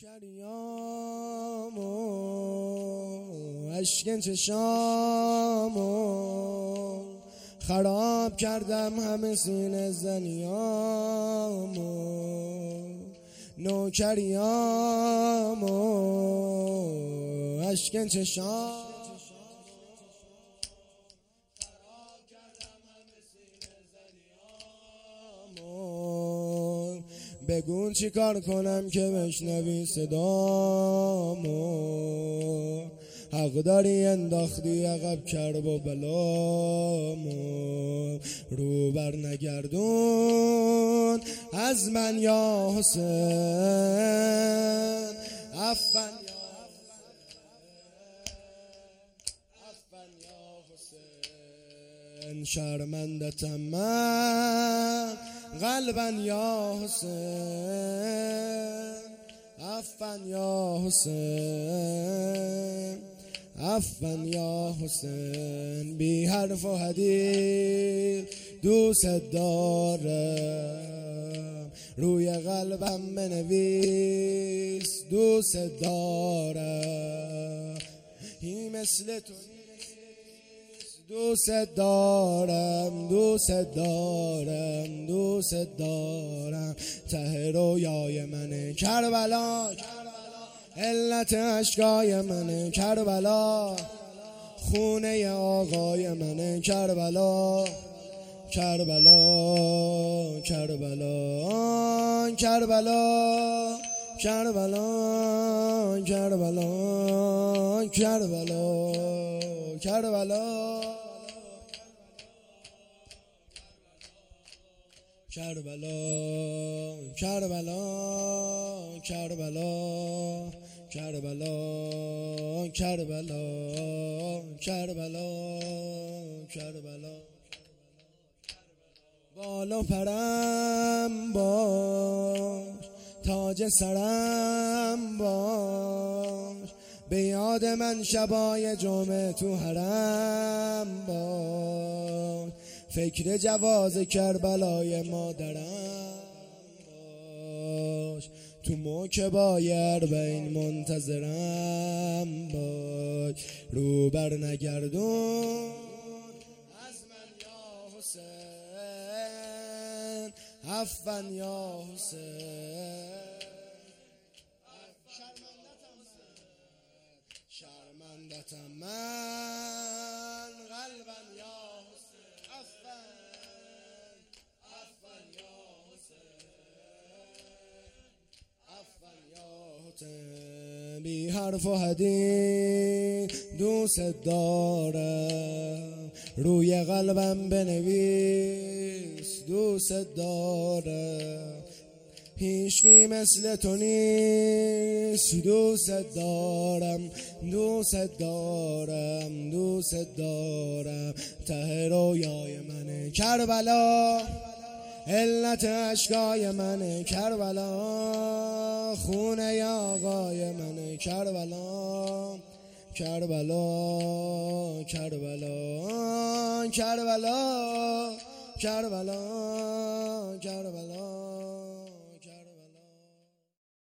کریامو اشک چشامو خراب کردم همه سینه زنیامو نوکریامو اشک چشامو بگون چی کار کنم که بشنوی صدامو حق داری انداختی عقب کرب و بلامو رو بر نگردون از من یا حسین عفن یا حسین شرمندتم من قلبا یا حسین عفن یا حسین عفن یا حسین بی حرف و حدیث دوست دارم روی قلبم بنویس دوست دارم هی مثل تو دوست دارم دوست دارم دوست دارم ته رویای منه کربلا علت اشکای منه کربلا خونه آقای منه کربلا کربلا کربلا کربلا کربلا کربلا کربلا کربلا کربلا کربلا کربلا کربلا کربلا کربلا کربلا بالا پرم باش تاج سرم باش به یاد من شبای جمعه تو حرم باش فکر جواز کربلای مادرم باش تو موکبای اربعین منتظرم باش رو بر نگردون از من یا حسین عفن یا حسین شرمندتم من قلبا یا حسین عفن یا حسین بی حرف و حدیث دوست دارم روی قلبم بنویس دوست دارم هیچکی مثل تو نیست دوست دارم دوست دارم دوست دارم ته رویای منه کربلا علت اشکای منه کربلا خونه آقای منه کربلا کربلا کربلا کربلا کربلا